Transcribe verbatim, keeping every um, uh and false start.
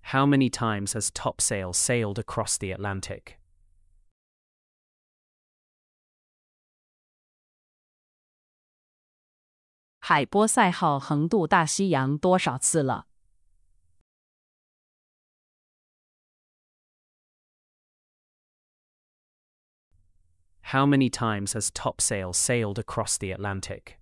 How many times has Topsail sailed across the Atlantic? 海波赛号横渡大西洋多少次了？ How many times has Topsail sailed across the Atlantic?